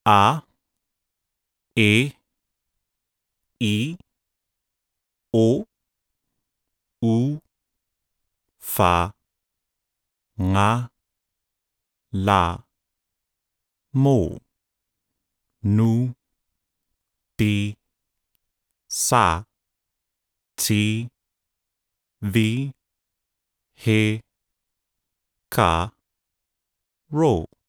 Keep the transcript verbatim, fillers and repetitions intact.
A, E, I, O, U, Fa, Nga, La, Mo, Nu, Di, Sa, Ti, Vi, He, Ka, Ro.